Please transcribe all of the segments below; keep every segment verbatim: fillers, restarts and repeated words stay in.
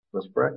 Let's pray.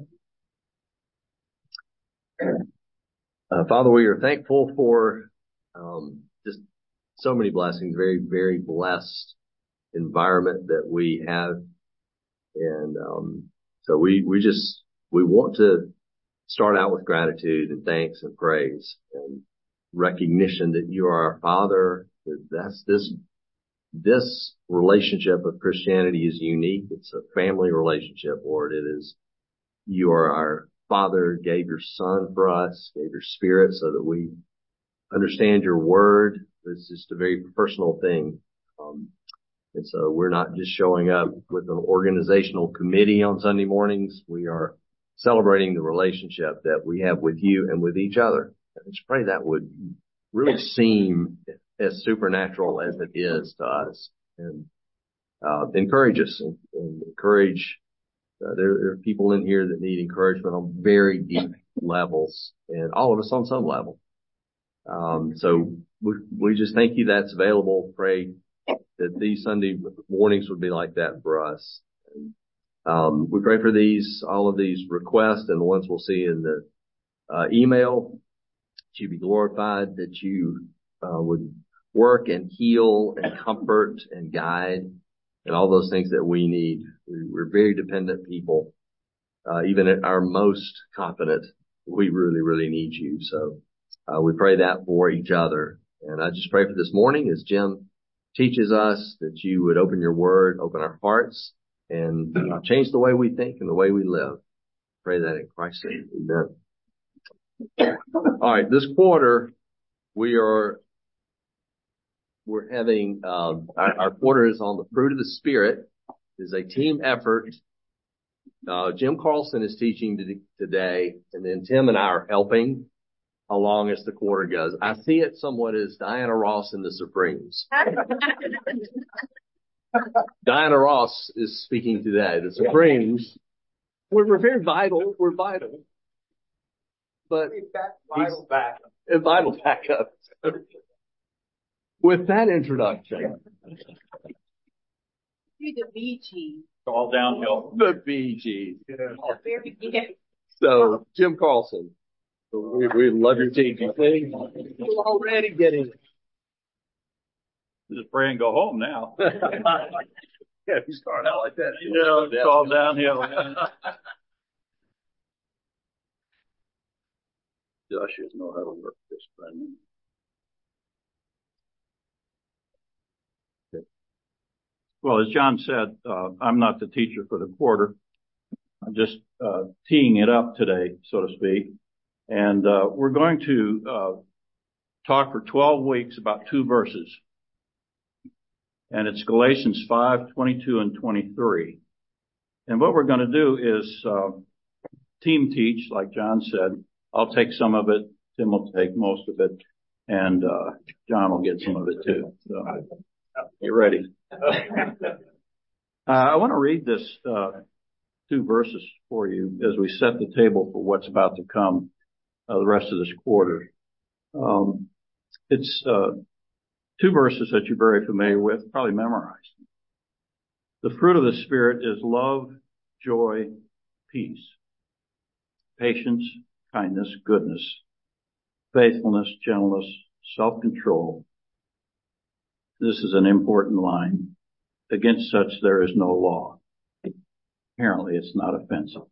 Uh, Father, we are thankful for um, just so many blessings, very, very blessed environment that we have. And um, so we, we just, we want to start out with gratitude and thanks and praise and recognition that you are our Father, that that's this, this relationship of Christianity is unique. It's a family relationship, Lord. It is, you are our Father, gave your Son for us, gave your Spirit so that we understand your word. It's just a very personal thing. Um, and so we're not just showing up with an organizational committee on Sunday mornings. We are celebrating the relationship that we have with you and with each other. I just pray that would really seem as supernatural as it is to us, and uh, encourage us and, and encourage Uh, there, there are people in here that need encouragement on very deep levels, and all of us on some level. Um, so we, we just thank you that's available. Pray that these Sunday mornings would be like that for us. And, um, we pray for these, all of these requests and the ones we'll see in the uh, email, that you be glorified, that you uh, would work and heal and comfort and guide and all those things that we need. We're very dependent people. Uh, even at our most confident, we really, really need you. So, uh, we pray that for each other. And I just pray for this morning as Jim teaches us that you would open your word, open our hearts, and uh, change the way we think and the way we live. Pray that in Christ's name. Amen. All right. This quarter, we are, we're having, um, our, our quarter is on the fruit of the Spirit. It is a team effort. Uh, Jim Carlson is teaching today, and then Tim and I are helping along as the quarter goes. I see it somewhat as Diana Ross and the Supremes. Diana Ross is speaking today. The Supremes, we're, we're very vital. We're vital. But vital backup. Vital backup. With that introduction. The Bee Gees. All downhill. The Bee Gees. Yeah. The very beginning. So, Jim Carlson, we, we love your teaching. You're already getting it. Just pray and go home now. Yeah, if you start out like that. You know, it's all downhill. The ushers know how to work this thing. Well, as John said, uh, I'm not the teacher for the quarter. I'm just uh, teeing it up today, so to speak. And uh, we're going to uh, talk for twelve weeks about two verses. And it's Galatians five, twenty-two and twenty-three. And what we're going to do is uh, team teach, like John said. I'll take some of it. Tim will take most of it. And uh, John will get some of it too. So get ready. Uh, I want to read this, uh, two verses for you as we set the table for what's about to come, uh, the rest of this quarter. Um, it's, uh, two verses that you're very familiar with, probably memorized. The fruit of the Spirit is love, joy, peace, patience, kindness, goodness, faithfulness, gentleness, self-control. This is an important line. Against such there is no law. Apparently it's not offensive.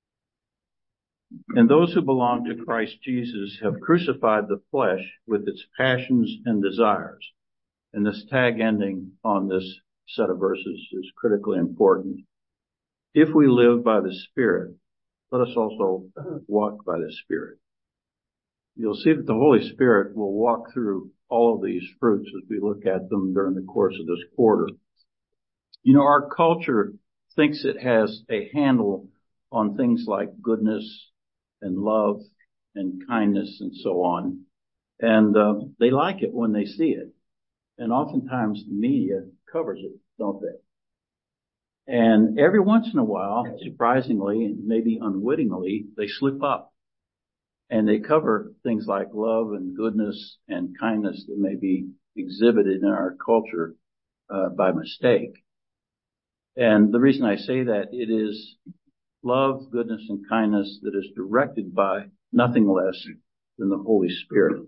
And those who belong to Christ Jesus have crucified the flesh with its passions and desires. And this tag ending on this set of verses is critically important. If we live by the Spirit, let us also walk by the Spirit. You'll see that the Holy Spirit will walk through all of these fruits as we look at them during the course of this quarter. You know, our culture thinks it has a handle on things like goodness and love and kindness and so on. And uh, they like it when they see it. And oftentimes the media covers it, don't they? And every once in a while, surprisingly and maybe unwittingly, they slip up. And they cover things like love and goodness and kindness that may be exhibited in our culture uh, by mistake. And the reason I say that, it is love, goodness, and kindness that is directed by nothing less than the Holy Spirit.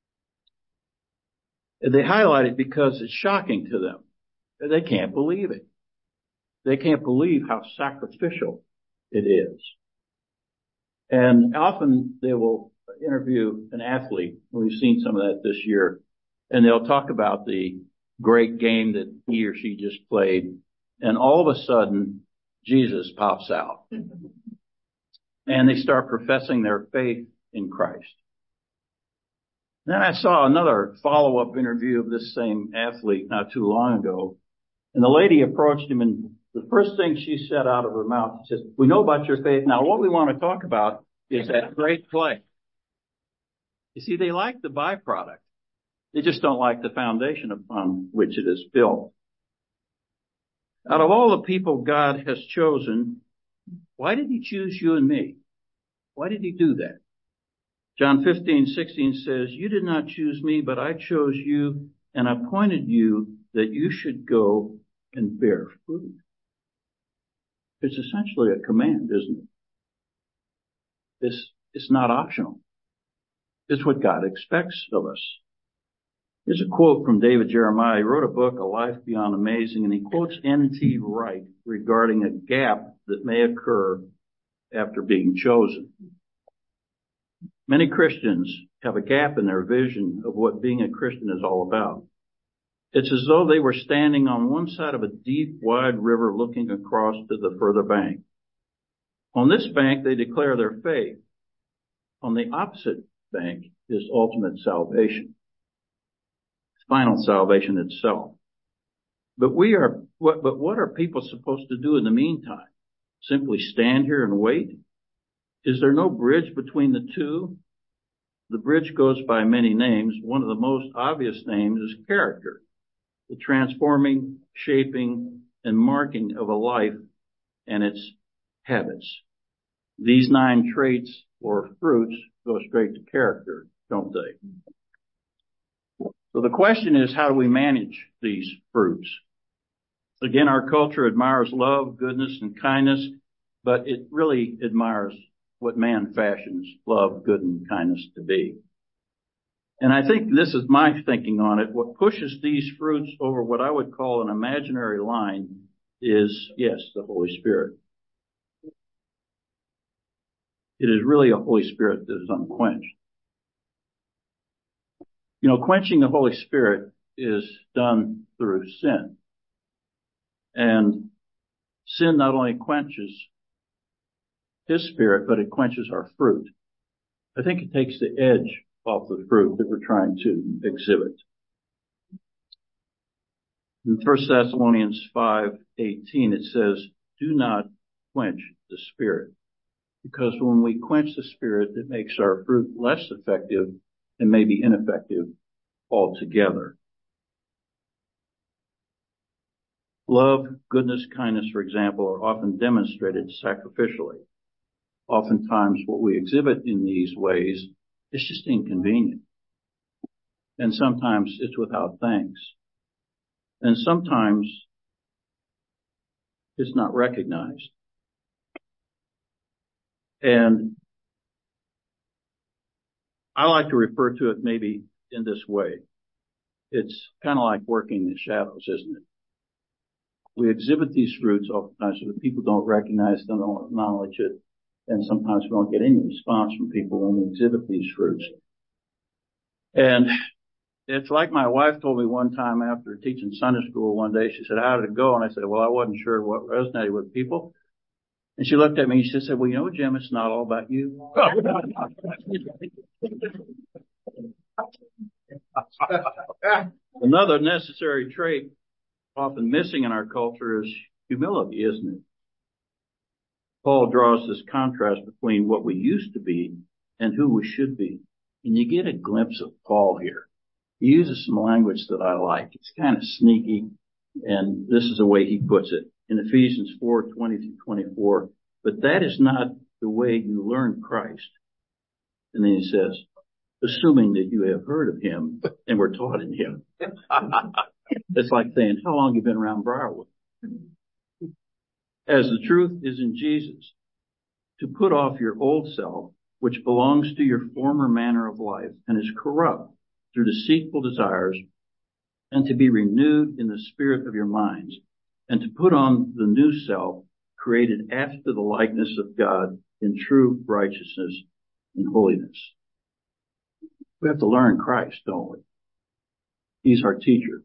And they highlight it because it's shocking to them. They can't believe it. They can't believe how sacrificial it is. And often they will interview an athlete. We've seen some of that this year. And they'll talk about the great game that he or she just played. And all of a sudden, Jesus pops out. And they start professing their faith in Christ. Then I saw another follow-up interview of this same athlete not too long ago. And the lady approached him, and the first thing she said out of her mouth, she says, "We know about your faith. Now, what we want to talk about is that great play." You see, they like the byproduct. They just don't like the foundation upon which it is built. Out of all the people God has chosen, why did he choose you and me? Why did he do that? John fifteen sixteen says, "You did not choose me, but I chose you and appointed you that you should go and bear fruit." It's essentially a command, isn't it? It's, it's not optional. It's what God expects of us. Here's a quote from David Jeremiah. He wrote a book, A Life Beyond Amazing, and he quotes N T Wright regarding a gap that may occur after being chosen. Many Christians have a gap in their vision of what being a Christian is all about. It's as though they were standing on one side of a deep, wide river looking across to the further bank. On this bank, they declare their faith. On the opposite bank is ultimate salvation. Final salvation itself. But we are, what, but what are people supposed to do in the meantime? Simply stand here and wait? Is there no bridge between the two? The bridge goes by many names. One of the most obvious names is character, the transforming, shaping, and marking of a life and its habits. These nine traits or fruits go straight to character, don't they? So the question is, how do we manage these fruits? Again, our culture admires love, goodness, and kindness, but it really admires what man fashions love, good, and kindness to be. And I think this is my thinking on it. What pushes these fruits over what I would call an imaginary line is, yes, the Holy Spirit. It is really a Holy Spirit that is unquenched. You know, quenching the Holy Spirit is done through sin. And sin not only quenches His Spirit, but it quenches our fruit. I think it takes the edge off the fruit that we're trying to exhibit. In First Thessalonians five eighteen, it says, "Do not quench the Spirit." Because when we quench the Spirit, it makes our fruit less effective and maybe ineffective altogether. Love, goodness, kindness, for example, are often demonstrated sacrificially. Oftentimes what we exhibit in these ways is just inconvenient. And sometimes it's without thanks. And sometimes it's not recognized. And I like to refer to it maybe in this way. It's kind of like working in the shadows, isn't it? We exhibit these fruits oftentimes so that people don't recognize them, don't acknowledge it. And sometimes we don't get any response from people when we exhibit these fruits. And it's like my wife told me one time after teaching Sunday school one day, she said, "How did it go?" And I said, "Well, I wasn't sure what resonated with people." And she looked at me and she said, "Well, you know, Jim, it's not all about you." Another necessary trait often missing in our culture is humility, isn't it? Paul draws this contrast between what we used to be and who we should be. And you get a glimpse of Paul here. He uses some language that I like. It's kind of sneaky, and this is the way he puts it. In Ephesians four twenty through twenty-four, "But that is not the way you learned Christ." And then he says, "Assuming that you have heard of him and were taught in him." It's like saying, how long have you been around Briarwood? As the truth is in Jesus, to put off your old self, which belongs to your former manner of life and is corrupt through deceitful desires, and to be renewed in the spirit of your minds, and to put on the new self, created after the likeness of God in true righteousness and holiness. We have to learn Christ, don't we? He's our teacher.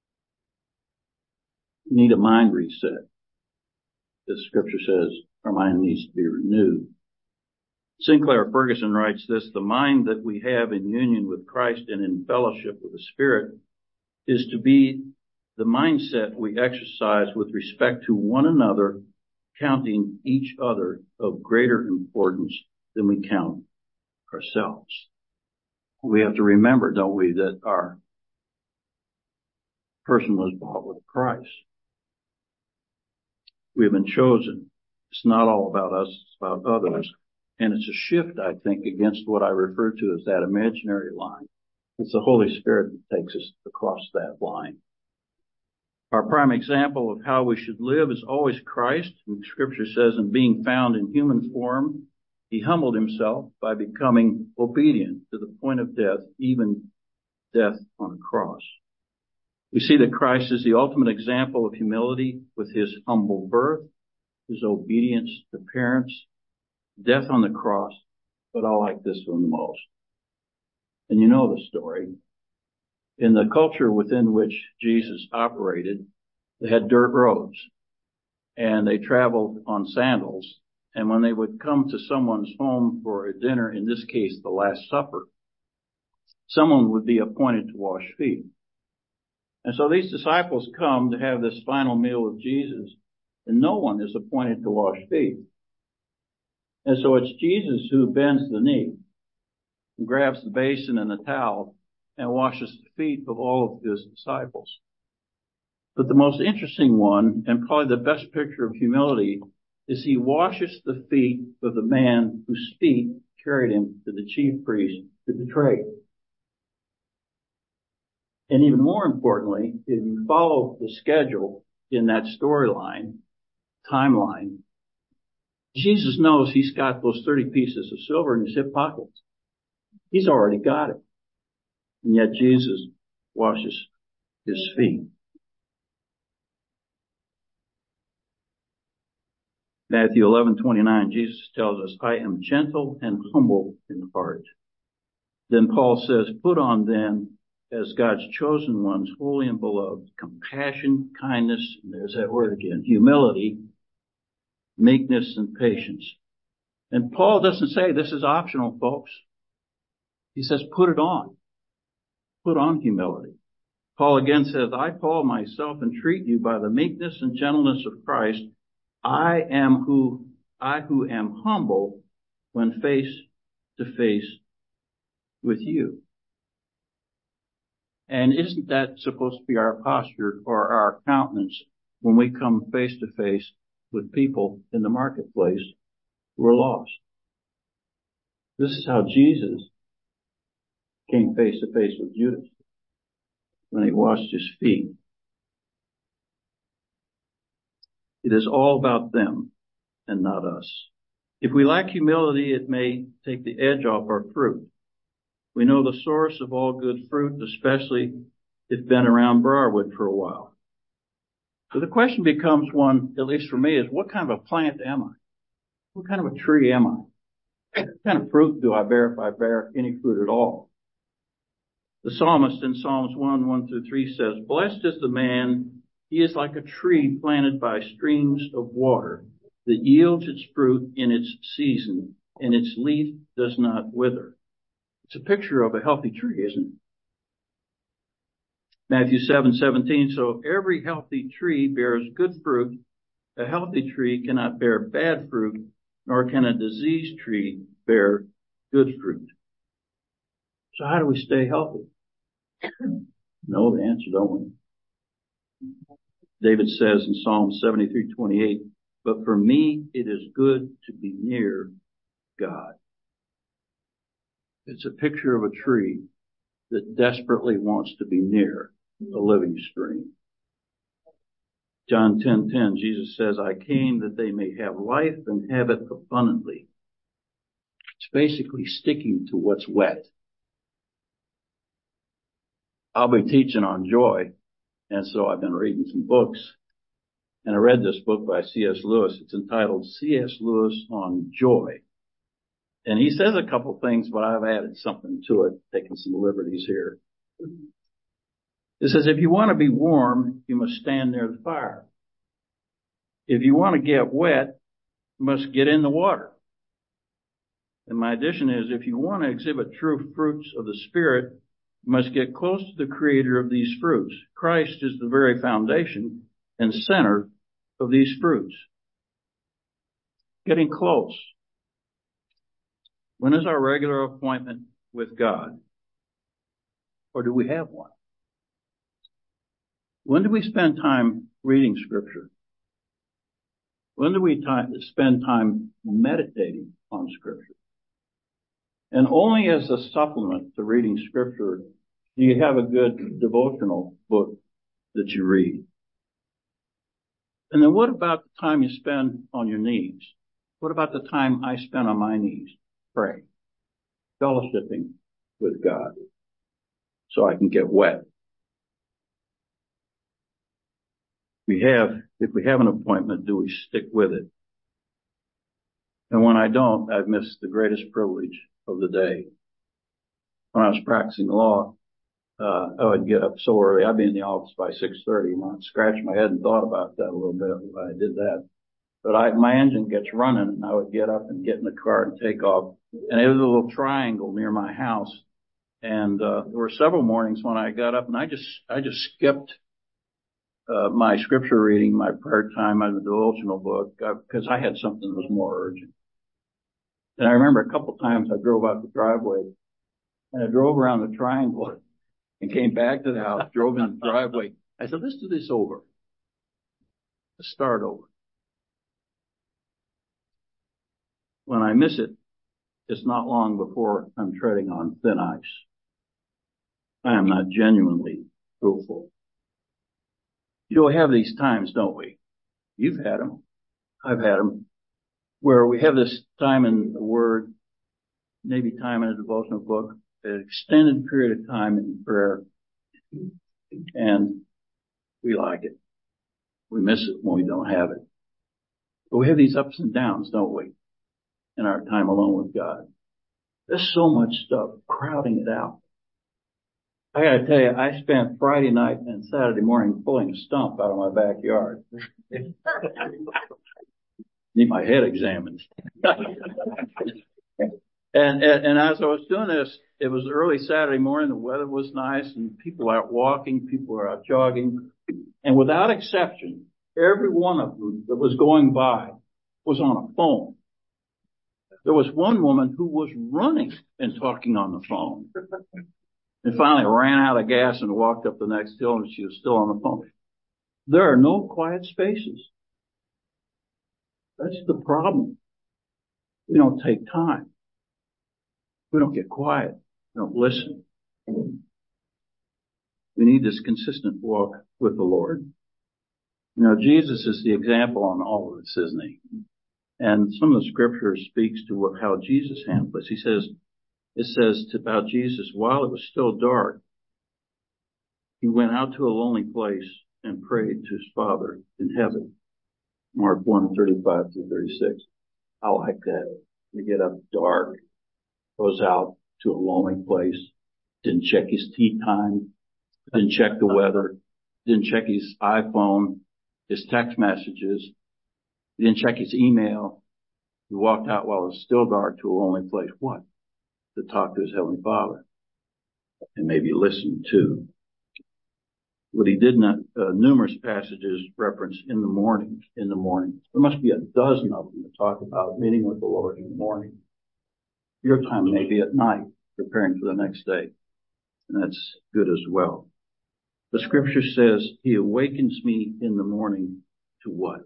We need a mind reset. The scripture says our mind needs to be renewed. Sinclair Ferguson writes this: the mind that we have in union with Christ and in fellowship with the Spirit is to be the mindset we exercise with respect to one another, counting each other of greater importance than we count ourselves. We have to remember, don't we, that our person was bought with a price. We have been chosen. It's not all about us, it's about others. And it's a shift, I think, against what I refer to as that imaginary line. It's the Holy Spirit that takes us across that line. Our prime example of how we should live is always Christ. And Scripture says, in being found in human form, he humbled himself by becoming obedient to the point of death, even death on a cross. We see that Christ is the ultimate example of humility with his humble birth, his obedience to parents, death on the cross, but I like this one the most. And you know the story. In the culture within which Jesus operated, they had dirt roads, and they traveled on sandals. And when they would come to someone's home for a dinner, in this case, the Last Supper, someone would be appointed to wash feet. And so these disciples come to have this final meal with Jesus, and no one is appointed to wash feet. And so it's Jesus who bends the knee and grabs the basin and the towel and washes the feet of all of his disciples. But the most interesting one, and probably the best picture of humility, is he washes the feet of the man whose feet carried him to the chief priest to betray him. And even more importantly, if you follow the schedule in that storyline, timeline, Jesus knows he's got those thirty pieces of silver in his hip pockets. He's already got it. And yet Jesus washes his feet. Matthew eleven twenty-nine, Jesus tells us, I am gentle and humble in heart. Then Paul says, put on then, as God's chosen ones, holy and beloved, compassion, kindness, and there's that word again, humility, meekness, and patience. And Paul doesn't say this is optional, folks. He says put it on. Put on humility. Paul again says, I, Paul, myself, entreat you by the meekness and gentleness of Christ, I am who, I who am humble when face to face with you. And isn't that supposed to be our posture or our countenance when we come face to face with people in the marketplace who are lost? This is how Jesus came face to face with Judas when he washed his feet. It is all about them and not us. If we lack humility, it may take the edge off our fruit. We know the source of all good fruit, especially if been around Briarwood for a while. So the question becomes one, at least for me, is what kind of a plant am I? What kind of a tree am I? What kind of fruit do I bear if I bear any fruit at all? The psalmist in Psalms one, one through three says, blessed is the man, he is like a tree planted by streams of water that yields its fruit in its season, and its leaf does not wither. It's a picture of a healthy tree, isn't it? Matthew seven seventeen, so every healthy tree bears good fruit. A healthy tree cannot bear bad fruit, nor can a diseased tree bear good fruit. So how do we stay healthy? Know the answer, don't we? David says in Psalm seventy-three twenty-eight, but for me it is good to be near God. It's a picture of a tree that desperately wants to be near a living stream. John ten ten, Jesus says, I came that they may have life and have it abundantly. It's basically sticking to what's wet. I'll be teaching on joy, and so I've been reading some books. And I read this book by C S Lewis. It's entitled C S Lewis on Joy. And he says a couple things, but I've added something to it, taking some liberties here. It says, if you want to be warm, you must stand near the fire. If you want to get wet, you must get in the water. And my addition is, if you want to exhibit true fruits of the Spirit, you must get close to the creator of these fruits. Christ is the very foundation and center of these fruits. Getting close. When is our regular appointment with God? Or do we have one? When do we spend time reading Scripture? When do we time, spend time meditating on Scripture? And only as a supplement to reading Scripture do you have a good devotional book that you read. And then what about the time you spend on your knees? What about the time I spend on my knees praying, fellowshipping with God so I can get wet? We have, if we have an appointment, do we stick with it? And when I don't, I've missed the greatest privilege of the day. When I was practicing law, uh, I would get up so early. I'd be in the office by six thirty, and I'd scratch my head and thought about that a little bit when I did that. But I, my engine gets running, and I would get up and get in the car and take off. And it was a little triangle near my house. And, uh, there were several mornings when I got up and I just, I just skipped Uh, my scripture reading, my prayer time, my devotional book, because uh, I had something that was more urgent. And I remember a couple times I drove out the driveway, and I drove around the triangle and came back to the house, drove in the driveway. I said, let's do this over. Let's start over. When I miss it, it's not long before I'm treading on thin ice. I am not genuinely fruitful. You'll have these times, don't we? You've had them. I've had them. Where we have this time in the Word, maybe time in a devotional book, an extended period of time in prayer, and we like it. We miss it when we don't have it. But we have these ups and downs, don't we, in our time alone with God. There's so much stuff crowding it out. I gotta tell you, I spent Friday night and Saturday morning pulling a stump out of my backyard. Need my head examined. and, and, and as I was doing this, it was early Saturday morning, the weather was nice, and people were out walking, people were out jogging. And without exception, every one of them that was going by was on a phone. There was one woman who was running and talking on the phone. And finally ran out of gas and walked up the next hill, and she was still on the phone. There are no quiet spaces. That's the problem. We don't take time. We don't get quiet. We don't listen. We need this consistent walk with the Lord. You know, Jesus is the example on all of this, isn't he? And some of the scripture speaks to what, how Jesus handled this. He says, It says about Jesus, while it was still dark, he went out to a lonely place and prayed to his Father in heaven. Mark one, thirty-five through thirty-six. I like that. You get up dark, goes out to a lonely place, didn't check his tea time, didn't check the weather, didn't check his iPhone, his text messages, he didn't check his email. He walked out while it was still dark to a lonely place. What? To talk to his Heavenly Father and maybe listen to what he did not, uh, numerous passages reference in the morning, in the morning. There must be a dozen of them to talk about meeting with the Lord in the morning. Your time may be at night, preparing for the next day. And that's good as well. The scripture says, he awakens me in the morning to what?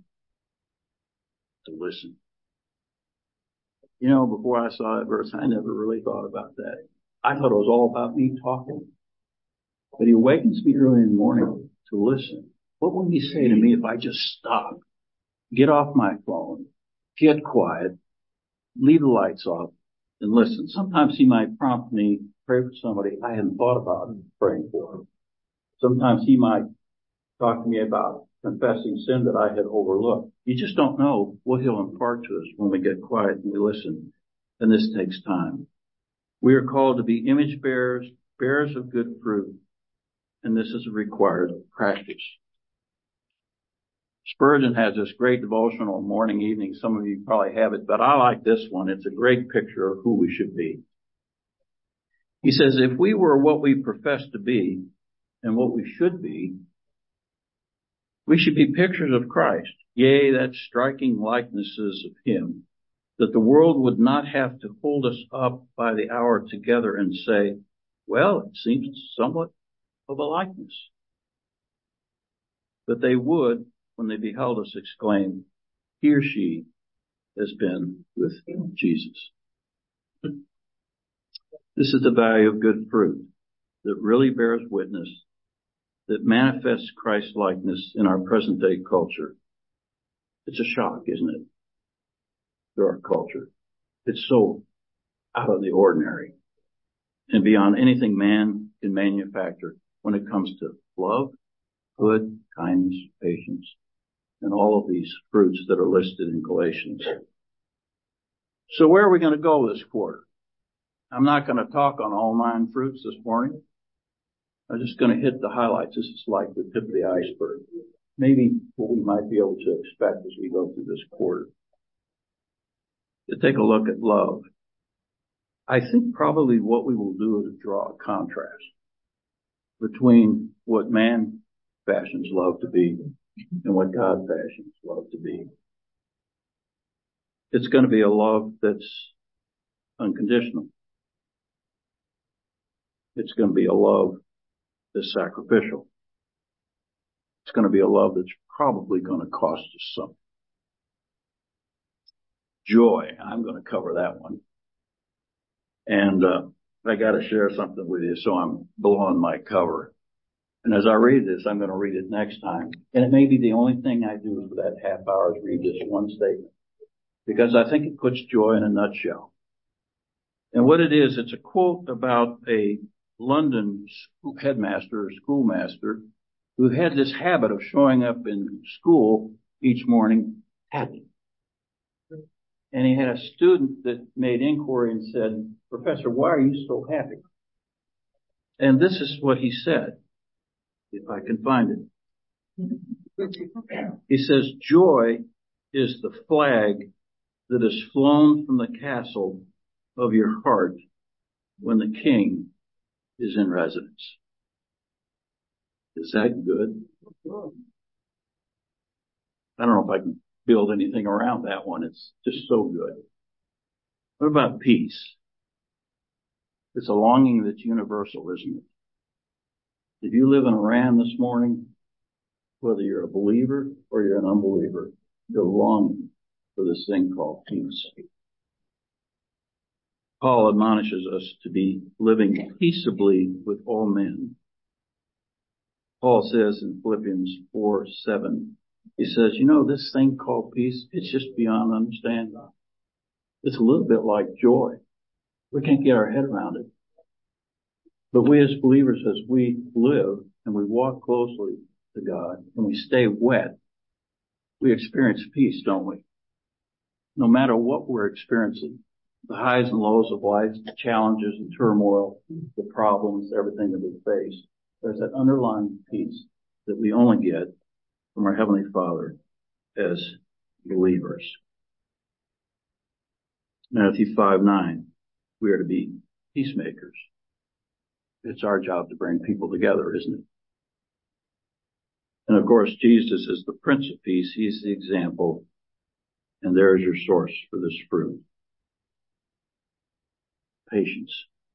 To listen. You know, before I saw that verse, I never really thought about that. I thought it was all about me talking. But he awakens me early in the morning to listen. What will he say to me if I just stop, get off my phone, get quiet, leave the lights off, and listen? Sometimes he might prompt me, pray for somebody I hadn't thought about praying for. Sometimes he might talk to me about confessing sin that I had overlooked. You just don't know what he'll impart to us when we get quiet and we listen. And this takes time. We are called to be image bearers, bearers of good fruit. And this is a required practice. Spurgeon has this great devotional morning, evening. Some of you probably have it, but I like this one. It's a great picture of who we should be. He says, if we were what we profess to be and what we should be, we should be pictures of Christ, yea, that striking likenesses of him, that the world would not have to hold us up by the hour together and say, well, it seems somewhat of a likeness. But they would, when they beheld us, exclaim, he or she has been with Jesus. This is the value of good fruit that really bears witness, that manifests Christ-likeness in our present-day culture. It's a shock, isn't it, to our culture? It's so out of the ordinary and beyond anything man can manufacture when it comes to love, good, kindness, patience, and all of these fruits that are listed in Galatians. So where are we going to go this quarter? I'm not going to talk on all nine fruits this morning. I'm just going to hit the highlights. This is like the tip of the iceberg. Maybe what we might be able to expect as we go through this quarter. To take a look at love. I think probably what we will do is draw a contrast between what man fashions love to be and what God fashions love to be. It's going to be a love that's unconditional. It's going to be a love that's sacrificial. It's going to be a love that's probably going to cost us something. Joy. I'm going to cover that one. And, uh, I got to share something with you, so I'm blowing my cover. And as I read this, I'm going to read it next time. And it may be the only thing I do for that half hour is read this one statement. Because I think it puts joy in a nutshell. And what it is, it's a quote about a London headmaster or schoolmaster who had this habit of showing up in school each morning happy. And he had a student that made inquiry and said, Professor, why are you so happy? And this is what he said, if I can find it. He says, joy is the flag that is flown from the castle of your heart when the king is in residence. Is that good? I don't know if I can build anything around that one. It's just so good. What about peace? It's a longing that's universal, isn't it? If you live in Iran this morning, whether you're a believer or you're an unbeliever, you're longing for this thing called peace. Paul admonishes us to be living peaceably with all men. Paul says in Philippians four seven, he says, you know, this thing called peace, it's just beyond understanding. It's a little bit like joy. We can't get our head around it. But we as believers, as we live and we walk closely to God and we stay wet, we experience peace, don't we? No matter what we're experiencing, the highs and lows of life, the challenges and turmoil, the problems, everything that we face, there's that underlying peace that we only get from our Heavenly Father as believers. Matthew five nine, we are to be peacemakers. It's our job to bring people together, isn't it? And of course, Jesus is the Prince of Peace. He's the example. And there's your source for this fruit. Patience.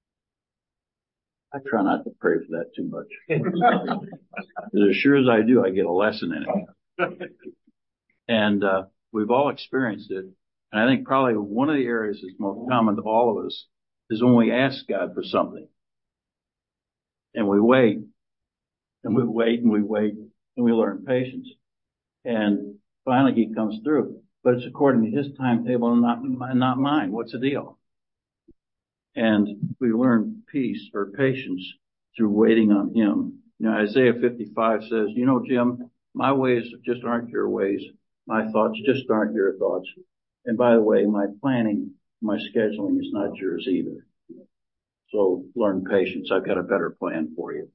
I try not to pray for that too much. As sure as I do, I get a lesson in it. And uh we've all experienced it. And I think probably one of the areas that's most common to all of us is when we ask God for something. And we wait. And we wait and we wait. and we learn patience. And finally he comes through, but it's according to his timetable and not, not mine. What's the deal? And we learn peace or patience through waiting on him. You know, Isaiah fifty-five says, you know, Jim, my ways just aren't your ways. My thoughts just aren't your thoughts. And by the way, my planning, my scheduling is not yours either. So learn patience. I've got a better plan for you.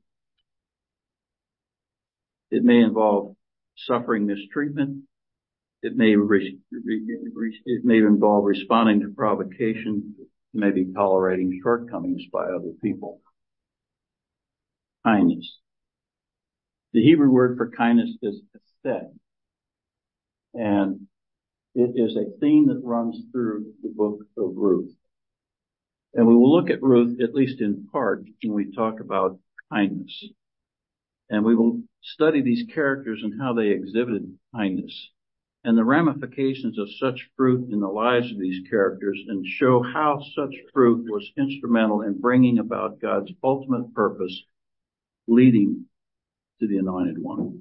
It may involve suffering mistreatment. It may re, re, re, it may involve responding to provocation. It may be tolerating shortcomings by other people. Kindness. The Hebrew word for kindness is esed, and it is a theme that runs through the book of Ruth. And we will look at Ruth, at least in part, when we talk about kindness. And we will study these characters and how they exhibited kindness and the ramifications of such fruit in the lives of these characters, and show how such fruit was instrumental in bringing about God's ultimate purpose, leading to the Anointed One.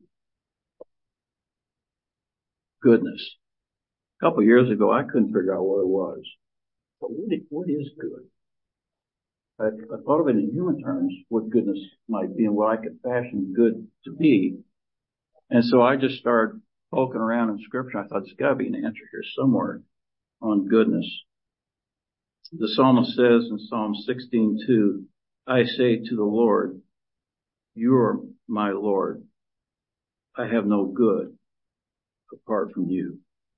Goodness. A couple of years ago, I couldn't figure out what it was. But what, what is good? I, I thought of it in human terms, what goodness might be and what I could fashion good to be. And so I just started poking around in Scripture. I thought there's got to be an answer here somewhere on goodness. The psalmist says in Psalm sixteen two, I say to the Lord, you are my Lord. I have no good apart from you.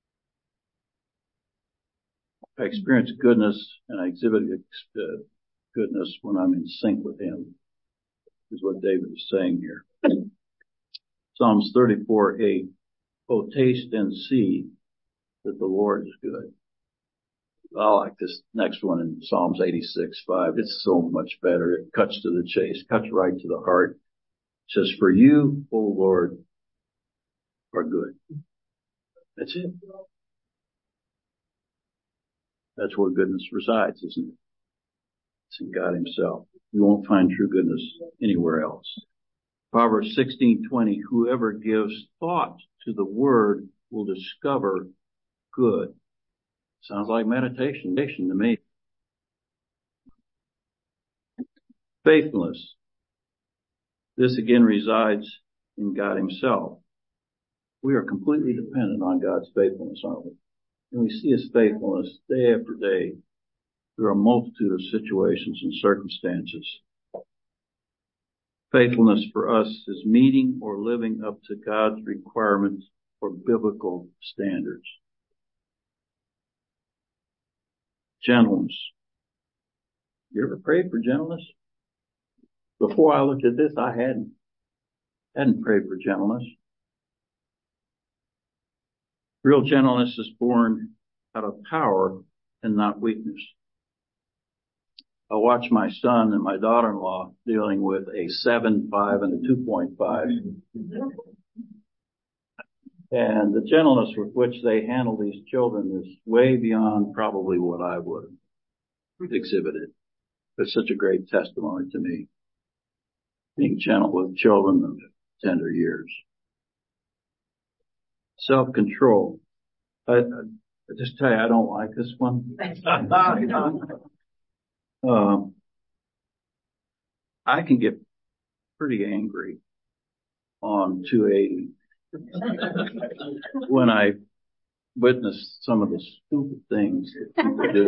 I experience goodness and I exhibit uh, goodness when I'm in sync with him, is what David is saying here. Psalms thirty-four eight, oh, taste and see that the Lord is good. I like this next one in Psalms eighty-six five. It's so much better. It cuts to the chase, cuts right to the heart. It says, for you, O Lord, are good. That's it. That's where goodness resides, isn't it? It's in God himself. You won't find true goodness anywhere else. Proverbs sixteen twenty, whoever gives thought to the word will discover good. Sounds like meditation to me. Faithfulness. This again resides in God himself. We are completely dependent on God's faithfulness, aren't we? And we see his faithfulness day after day through a multitude of situations and circumstances. Faithfulness for us is meeting or living up to God's requirements for biblical standards. Gentleness. You ever prayed for gentleness? Before I looked at this, I hadn't. hadn't prayed for gentleness. Real gentleness is born out of power and not weakness. I watch my son and my daughter-in-law dealing with a seven, five, and a two point five. And the gentleness with which they handle these children is way beyond probably what I would have exhibited. It's such a great testimony to me, being gentle with children of tender years. Self-control. I, I just tell you, I don't like this one. um, I can get pretty angry on two eighty when I witness some of the stupid things that people do.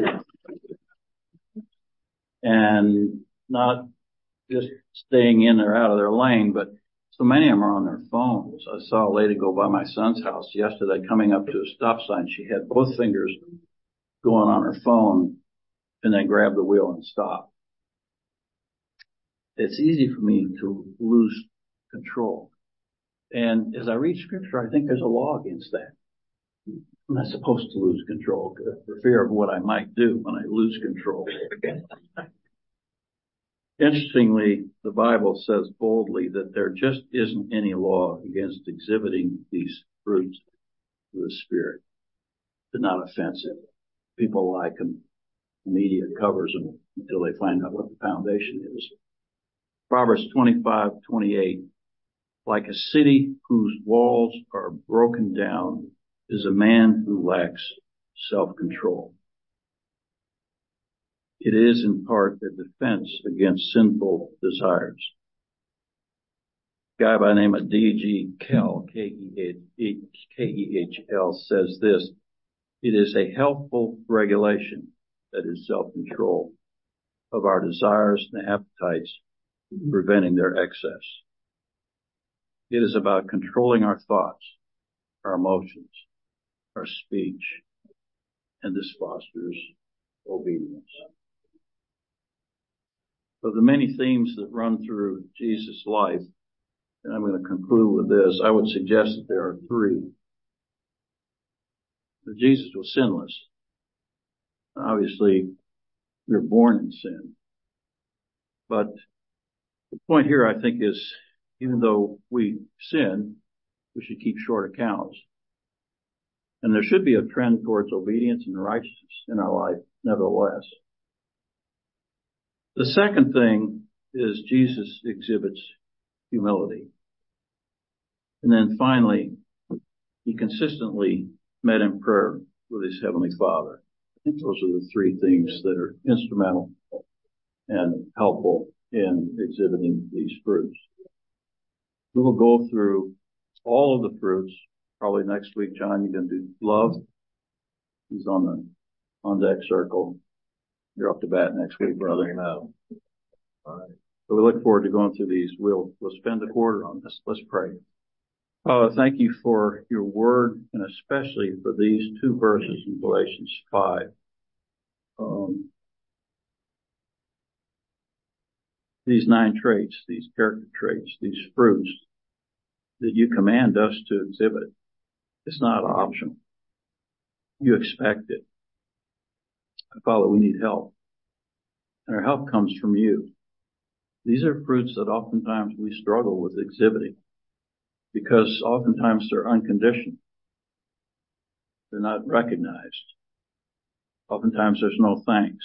And not just staying in or out of their lane, but so many of them are on their phones. I saw a lady go by my son's house yesterday coming up to a stop sign. She had both fingers going on her phone and then grabbed the wheel and stopped. It's easy for me to lose control. And as I read scripture, I think there's a law against that. I'm not supposed to lose control for fear of what I might do when I lose control. Interestingly, the Bible says boldly that there just isn't any law against exhibiting these fruits of the Spirit. They're not offensive. People like them. The media covers them until they find out what the foundation is. Proverbs twenty-five twenty-eight. Like a city whose walls are broken down is a man who lacks self-control. It is in part a defense against sinful desires. A guy by the name of D G Kell, K E H L, says this: it is a helpful regulation, that is self-control, of our desires and appetites, preventing their excess. It is about controlling our thoughts, our emotions, our speech, and this fosters obedience. Of the many themes that run through Jesus' life, and I'm going to conclude with this, I would suggest that there are three. That Jesus was sinless. Obviously, we're born in sin. But the point here, I think, is even though we sin, we should keep short accounts. And there should be a trend towards obedience and righteousness in our life, nevertheless. The second thing is Jesus exhibits humility. And then finally, he consistently met in prayer with his Heavenly Father. I think those are the three things that are instrumental and helpful in exhibiting these fruits. We will go through all of the fruits. Probably next week, John, you're going to do love. He's on the on deck circle. You're up to bat next week, brother. No. All right. So we look forward to going through these. We'll we'll spend a quarter on this. Let's pray. Father, thank you for your word, and especially for these two verses in Galatians five. Um, these nine traits, these character traits, these fruits that you command us to exhibit. It's not optional. You expect it. Father, we need help. And our help comes from you. These are fruits that oftentimes we struggle with exhibiting because oftentimes they're unconditioned. They're not recognized. Oftentimes there's no thanks.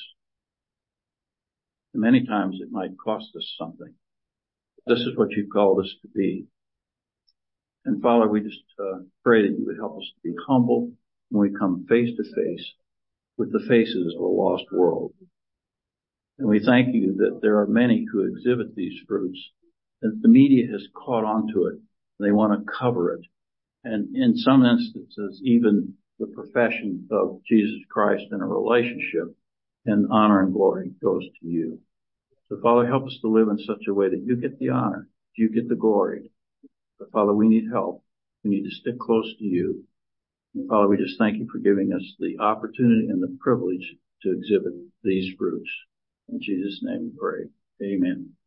And many times it might cost us something. This is what you've called us to be. And Father, we just uh, pray that you would help us to be humble when we come face to face with the faces of a lost world. And we thank you that there are many who exhibit these fruits, that the media has caught on to it. They want to cover it. And in some instances, even the profession of Jesus Christ in a relationship and honor and glory goes to you. So Father, help us to live in such a way that you get the honor, you get the glory. But Father, we need help. We need to stick close to you. And Father, we just thank you for giving us the opportunity and the privilege to exhibit these fruits. In Jesus' name we pray. Amen.